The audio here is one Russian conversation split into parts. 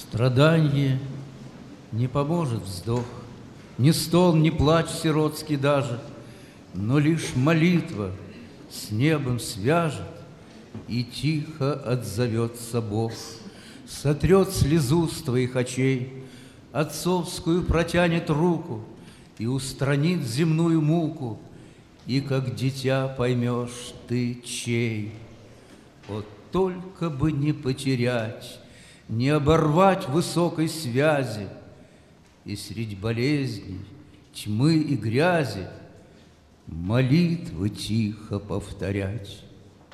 Страданье не поможет вздох, ни стон, ни плач сиротский даже, но лишь молитва с небом свяжет, и тихо отзовется Бог. Сотрет слезу с твоих очей, отцовскую протянет руку и устранит земную муку, и как дитя поймешь ты чей. Вот только бы не потерять, не оборвать высокой связи, и средь болезней, тьмы и грязи молитвы тихо повторять.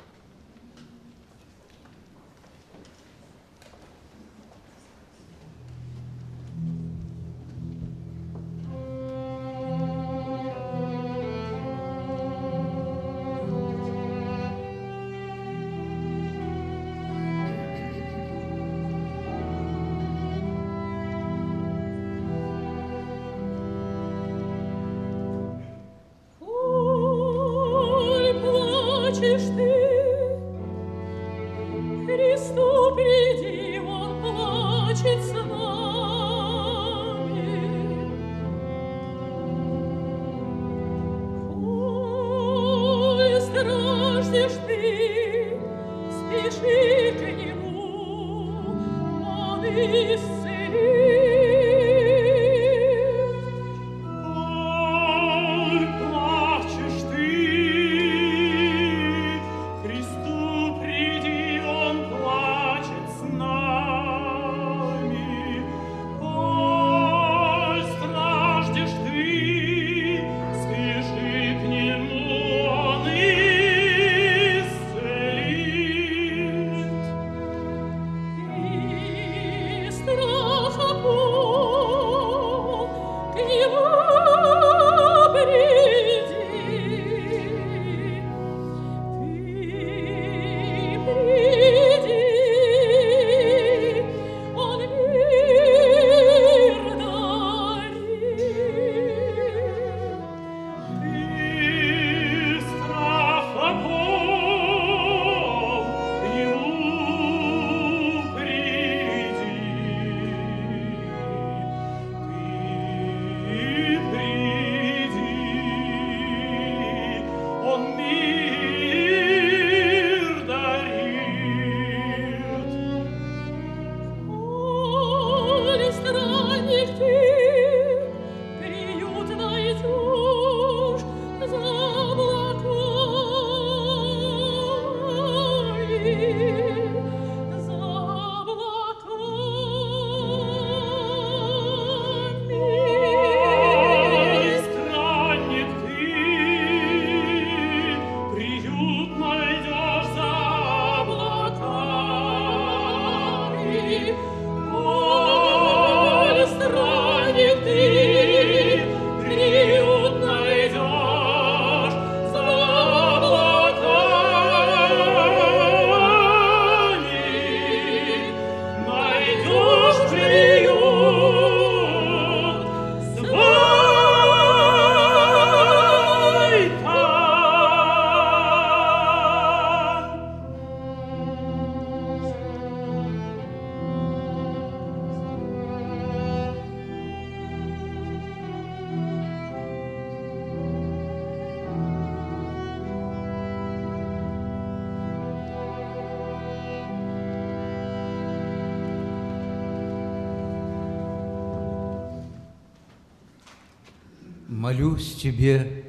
Молюсь тебе,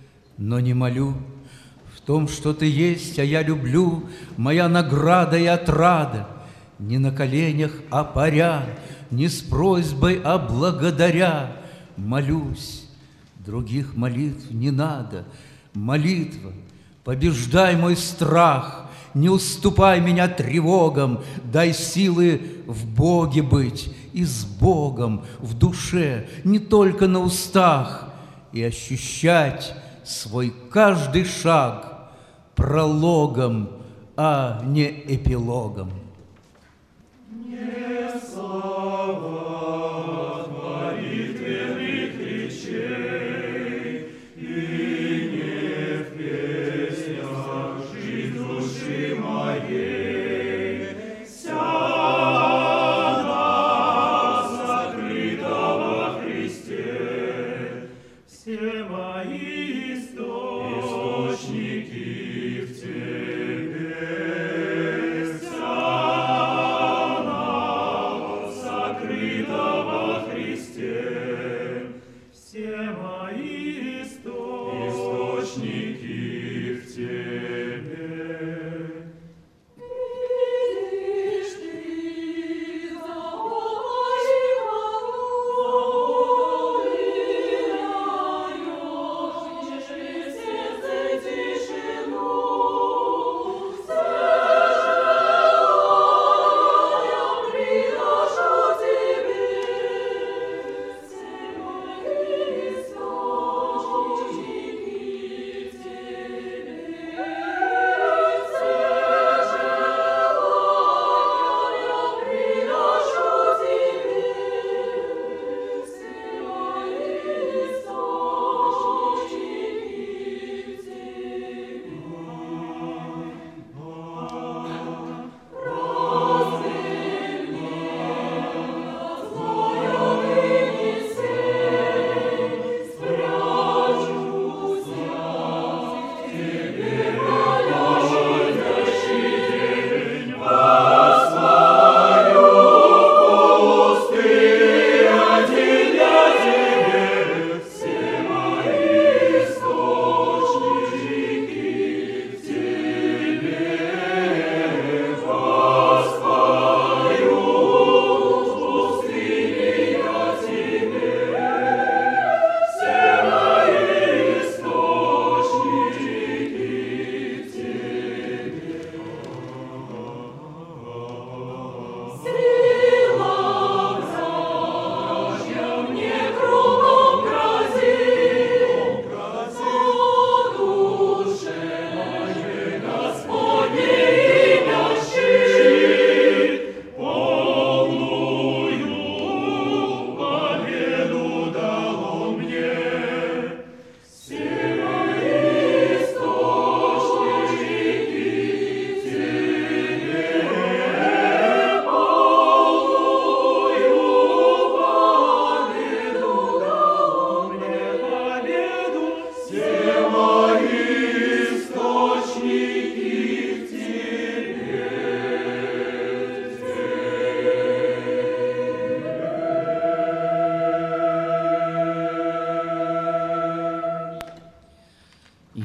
но не молю в том, что ты есть, а я люблю, моя награда и отрада, не на коленях, а паря, не с просьбой, а благодаря. Молюсь, других молитв не надо. Молитва, побеждай мой страх, не уступай меня тревогам, дай силы в Боге быть и с Богом в душе, не только на устах, и ощущать свой каждый шаг прологом, а не эпилогом. Моей, вся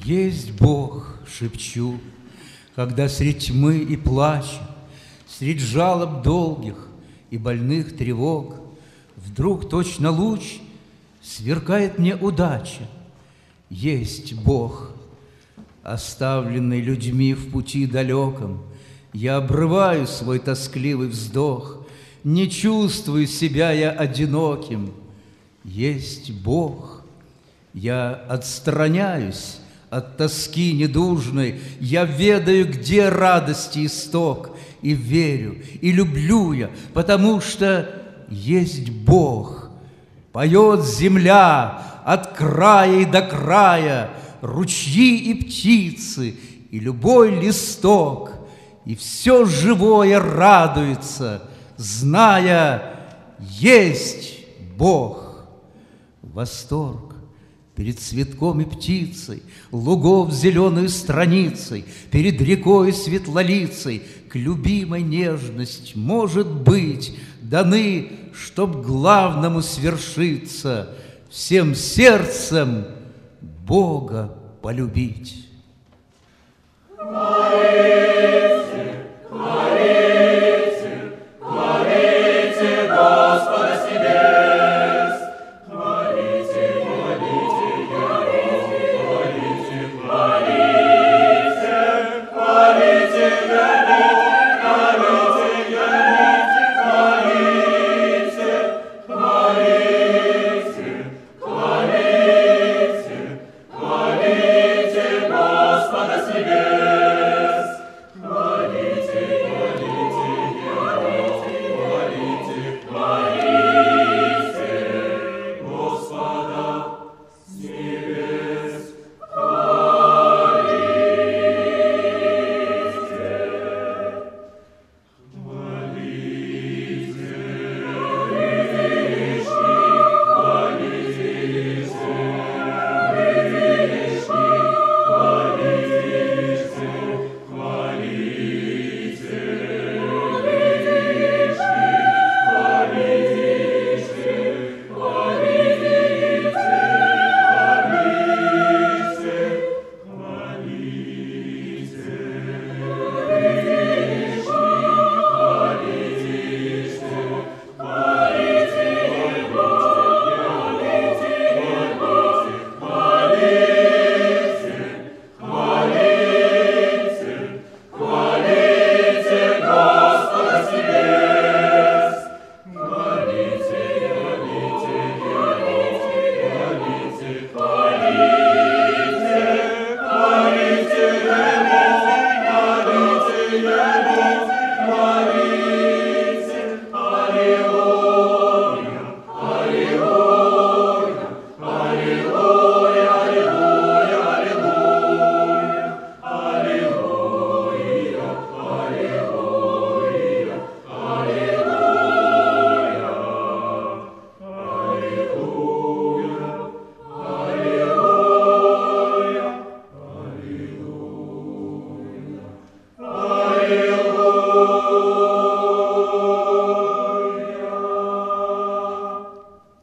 Есть Бог, шепчу, когда средь тьмы и плача, средь жалоб долгих и больных тревог, вдруг точно луч сверкает мне удача. Есть Бог, оставленный людьми в пути далеком. Я обрываю свой тоскливый вздох, не чувствую себя я одиноким. Есть Бог, я отстраняюсь от тоски недужной, я ведаю, где радости исток, и верю, и люблю я, потому что есть Бог. Поет земля от края и до края, ручьи и птицы, и любой листок, и все живое радуется, зная, есть Бог. Восторг перед цветком и птицей, лугов зеленой страницей, перед рекой светлолицей, к любимой нежность, может быть, даны, чтоб главному свершиться, всем сердцем Бога полюбить. Аминь.